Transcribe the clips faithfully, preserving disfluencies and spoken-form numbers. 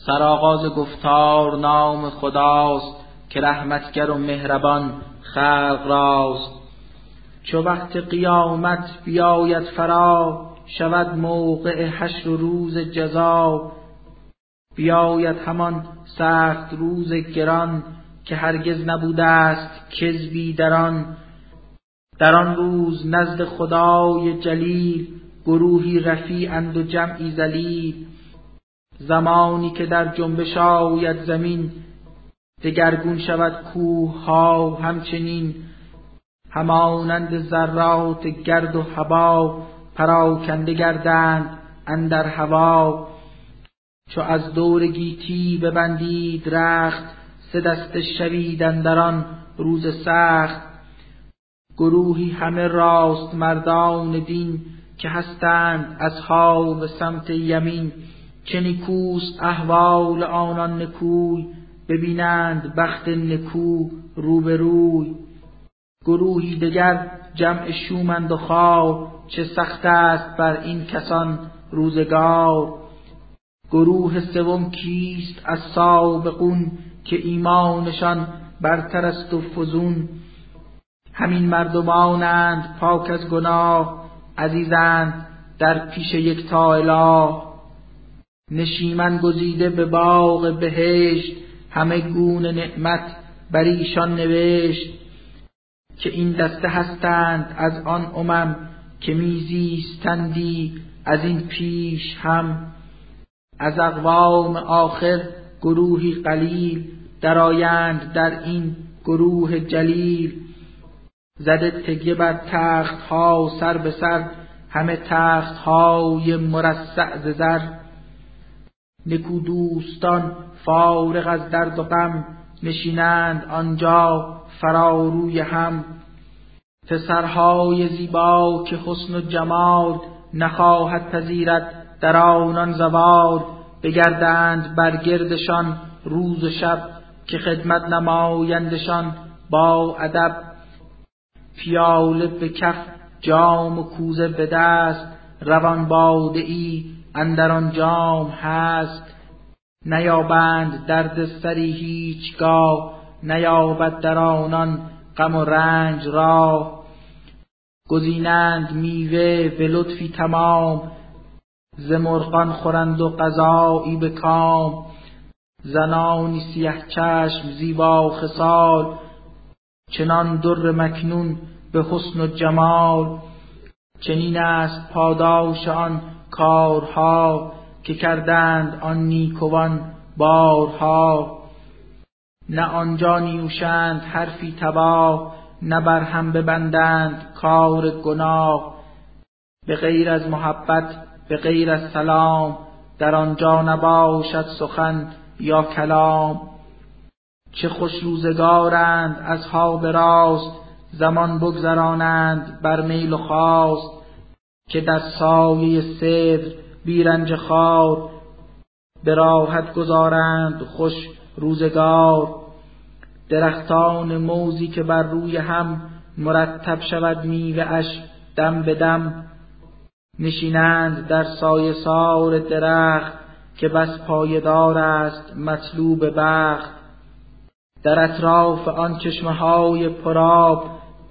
سرآغاز گفتار نام خداست، که رحمتگر و مهربان خلق راست. چو وقت قیامت بیاید فرا، شود موقع حشر و روز جزا. بیاید همان سخت روز گران، که هرگز نبوده است کذبی در آن. در آن روز نزد خدای جلیل، گروهی رفیعند و جمعی ذلیل. زمانی که در جنبش آید زمین، دگرگون شود کوه ها همچنین. همانند ذرات گرد و هوا، پراکنده گردند اندر هوا. چو از دور گیتی ببندید رخت، سه دسته شوید اندر آن روز سخت. گروهی همه راست مردان دین، که هستند اصحاب سمت یمین. چه نیکوست احوال آنان نکوی، ببینند بخت نکو روبروی. گروهی دگر جمع شومند و خوار، چه سخت است بر این کسان روزگار. گروه سوم کیست از سابقون، که ایمانشان برتر است و فزون. همین مردمانند پاک از گناه، عزیزند در پیش یکتا اله. نشیمن گزیده به باغ بهشت، همه گونه نعمت بر ایشان نوشت. که این دسته هستند از آن امم، که میزیستندی از این پیش هم. از اقوام آخر گروهی قلیل، درآیند در این گروه جلیل. زده تکیه بر تخت ها سر به سر، همه تخت های مرصع ز زر. نکو دوستان فارغ از درد و غم، نشینند آنجا فراروی هم. پسرهای زیبا که حسن و جمال، نخواهد پذیرد در آنان زوال. بگردند بر گردشان روز و شب، که خدمت نمایندشان با ادب. پیاله به کف جام و کوزه به دست، روان باده ای اندر آن جام هست. نیابند درد سری هیچگاه، نیابد در آنان غم و رنج راه. گزینند میوه به لطفی تمام، ز مرغان خورند و غذایی به کام. زنانی سیه چشم زیبا خصال، چنان در مکنون به حسن و جمال. چنین است پاداش آن کارها، که کردند آن نیکوان بارها. نه آنجا نیوشند حرفی تباه، نه بر هم ببندند کار گناه. به غیر از محبت به غیر از سلام، در آنجا نباشد سخن یا کلام. چه خوش روزگارند اصحاب راست، زمان بگذرانند بر میل و خواست. که در سایه صدر بی رنج خار، به راحت گذارند خوش روزگار. درختان موزی که بر روی هم، مرتب شود میوه اش دم به دم. نشینند در سایه سار درخت، که بس پایدار است مطلوب بخت. در اطراف آن چشمه های پرآب،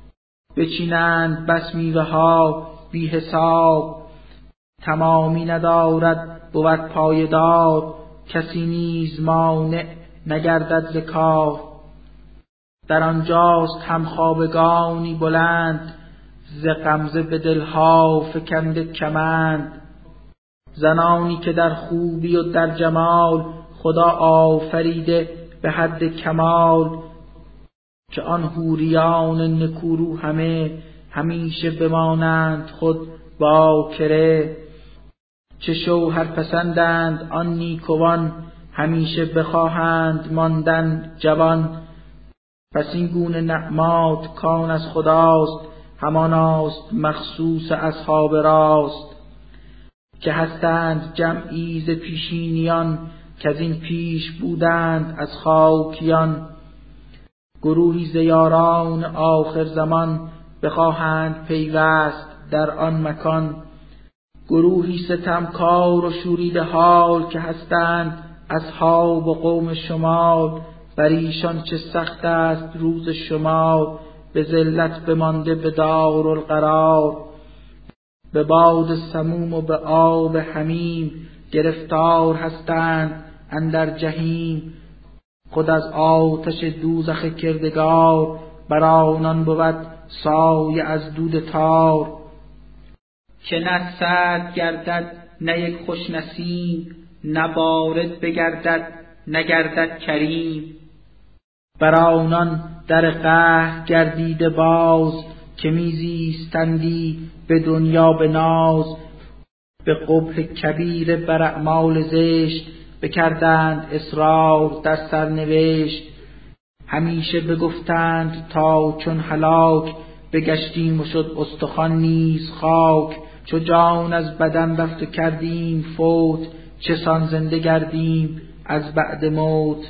بچینند بس میوه ها بی حساب. تمامی ندارد بود پایدار، کسی نیز مانع نگردد ز کار. در آنجاست هم خوابگانی بلند، ز غمزه به دلها فکنده کمند. زنانی که در خوبی و در جمال، خدا آفریده به حد کمال. که آن حوریان نکورو همه، همیشه بمانند خود باکره. چه شوهر پسندند آن نیکوان، همیشه بخواهند ماندن جوان. پس این گونه نعمات کان از خداست، هماناست مخصوص اصحاب راست. که هستند جمعی ز پیشینیان، که از این پیش بودند از خاکیان. گروهی ز یاران آخر زمان، بخواهند پیوست در آن مکان. گروهی ستمکار و شوریده حال، که هستند اصحاب و قوم شمال، بر ایشان چه سخت است روز شمال. به ذلت بمانده به دارالقرار، به باد سموم و به آب حمیم. گرفتار هستند اندر جحیم، خود از آتش دوزخ کردگار. بر آنان بود سایه از دود تار. که نه سرد گردد نه یک خوش نسیم، نه بارد بگردد نگردد کریم. بر آنان در قهر گردیده باز، که میزیستندی به دنیا به ناز. به قبح کبیر بر اعمال زشت، بکردند اصرار در سرنوشت. همیشه بگفتند تا چون هلاک، بگشتیم و شد استخوان نیز خاک. چو جان از بدن رفت و کردیم فوت، چه سان زنده گردیم از بعد موت.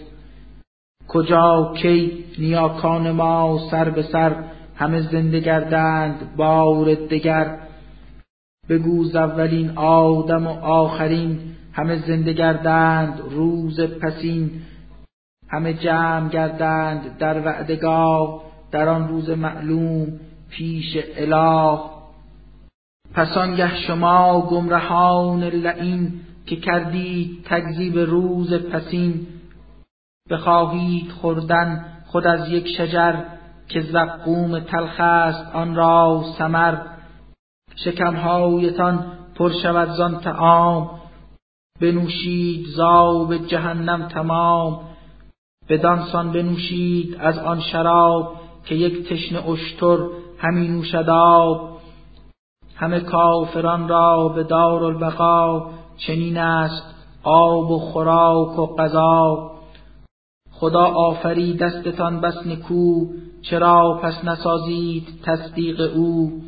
کجا کی نیاکان ما سر به سر، همه زنده گردند بار دگر. بگو ز اولین آدم و آخرین، همه زنده گردند روز پسین. همه جمع گردند در وعدگاه، در آن روز معلوم پیش اله. پس آنگه شما گمرهان لعین، که کردید تکذیب روز پسین. بخواهید خوردن خود از یک شجر، که زقوم تلخ است آن را ثمر. شکمهایتان پر شود زان طعام، بنوشید ز آب جهنم تمام. بدان سان بنوشید از آن شراب، که یک تشنه اشتر همی نوشد آب. همه کافران را به دارالبقا، چنین است آب و خوراک و غذا. خدا آفرید دستتان بس نکو، چرا پس نسازید تصدیق او.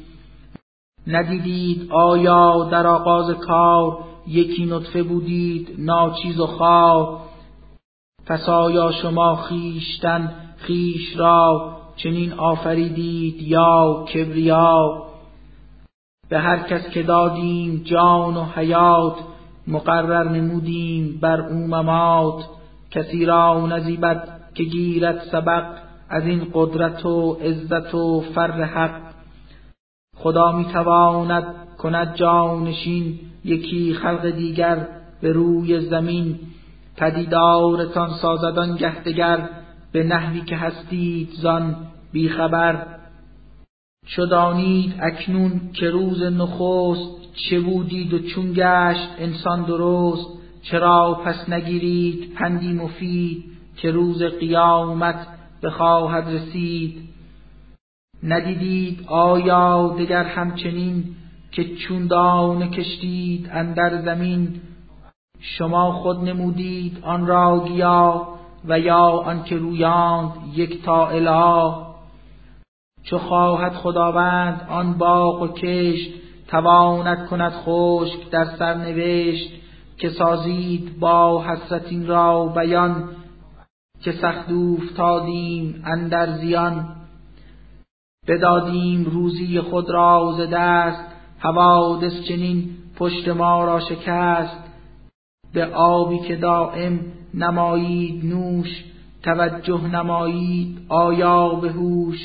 ندیدید آیا در آغاز کار، یکی نطفه بودید ناچیز و خوار. پس آیا شما خویشتن خویش را، چنین آفریدید یا کبریا. به هر کس که دادیم جان و حیات، مقرر نمودیم بر او ممات. کسی را نزیبد که گیرد سبق، از این قدرت و عزت و فر حق. خدا میتواند کند جانشین، یکی خلق دیگر به روی زمین. پدیدارتان سازد آنگه دگر، به نحوی که هستید زان بیخبر. چو دانید اکنون که روز نخست، چه بودید و چون گشت انسان درست. چرا پس نگیرید پندی مفید، که روز قیامت بخواهد رسید. ندیدید آیا دگر همچنین، که چون دانه کشتید اندر زمین. شما خود نمودید آن را گیاه، و یا آن که رویاند یک تا اله. چو خواهد خداوند آن باغ و کشت، تواند کند خشک در سرنوشت. که سازید با حسرت این را بیان، که سخت اوفتادیم اندر زیان. بدادیم روزی خود را ز دست، حوادث چنین پشت ما را شکست. به آبی که دائم نمایید نوش، توجه نمایید آیا به هوش.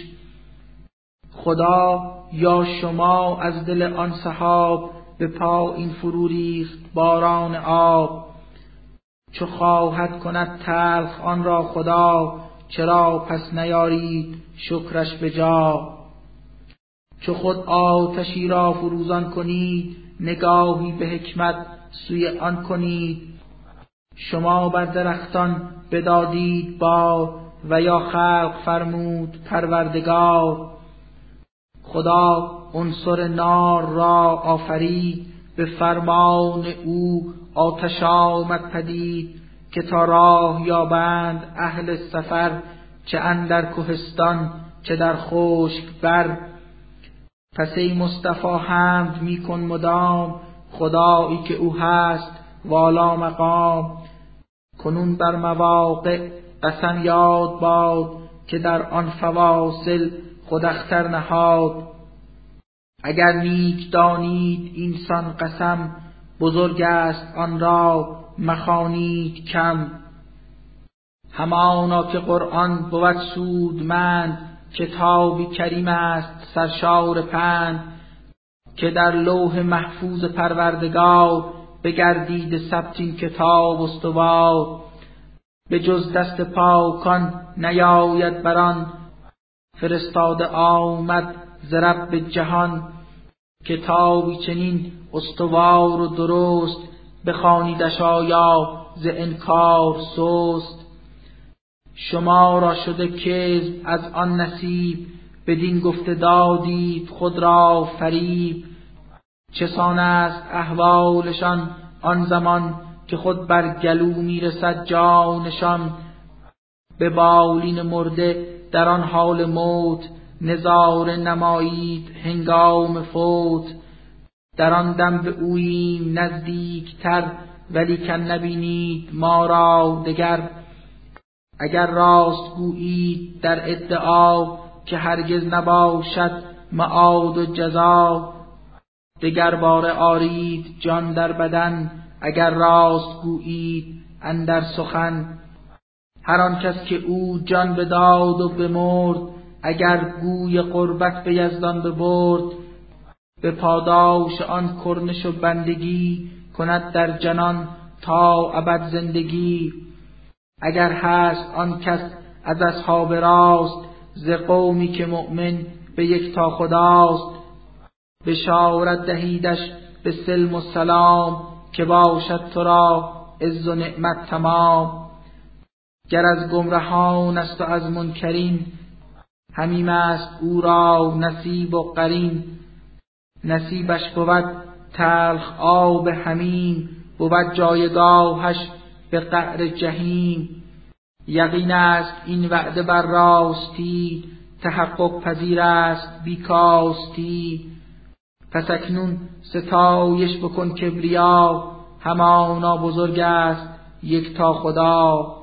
خدا یا شما از دل آن سحاب، به پایین فرو ریخت باران آب. چو خواهد کند تلخ آن را خدا، چرا پس نیارید شکرش به جا. چو خود آتشی را فروزان کنید، نگاهی به حکمت سوی آن کنید. شما بر درختان بدادید بار، و یا خلق فرمود پروردگار. خدا عنصر نار را آفرید، به فرمان او آتش آمد پدید. که تا راه یابند اهل سفر، چه اندر کهستان چه در خشک بر. پس ای مصطفی حمد می کن مدام، خدایی که او هست والا مقام. کنون بر مواقع قسم یاد باد، که در آن فواصل خود اختر نهاد. اگر نیک دانید اینسان قسم، بزرگ است آن را مخوانید کم. همانا که قرآن بود سودمند، کتابی کریم است سرشار پند. که در لوح محفوظ پروردگار، بگردید ثبت این کتاب استوار. به جز دست پاکان نیاید بران، فرستاده آمد ز رب جهان. کتابی چنین استوار و درست، بخوانیدش آیا ز انکار سست. شما را شده کذب از آن نصیب، بدین گفته دادید خود را فریب. چسان است احوالشان آن زمان، که خود بر گلو میرسد جانشان. به بالین مرده در آن حال موت، نظاره نمایید هنگام فوت. در آن دم به اوییم نزدیکتر، ولیکن نبینید ما را دگر. اگر راست گویید در ادعا، که هرگز نباشد معاد و جزا. دگر باره آرید جان در بدن، اگر راست گویید اندر سخن. هر آن کس که او جان بداد و بمرد، اگر گوی قربت به یزدان ببرد. به پاداش آن کرنش و بندگی، کند در جنان تا ابد زندگی. اگر هست آن کس از اصحاب راست، ز قومی که مؤمن به یکتا خداست. بشارت دهیدش به سلم و سلام، که باشد تو را عز و نعمت تمام. گر از گمرهان است و از منکرین، همیم است او را نصیب و قرین. نصیبش بود تلخ آب حمیم، بود جایگاهش به قعر جحیم. یقین است این وعده بر راستی، تحقق پذیر است بی کاستی. پس اکنون ستایش بکن کبریا، همانا بزرگ است یکتا خدا.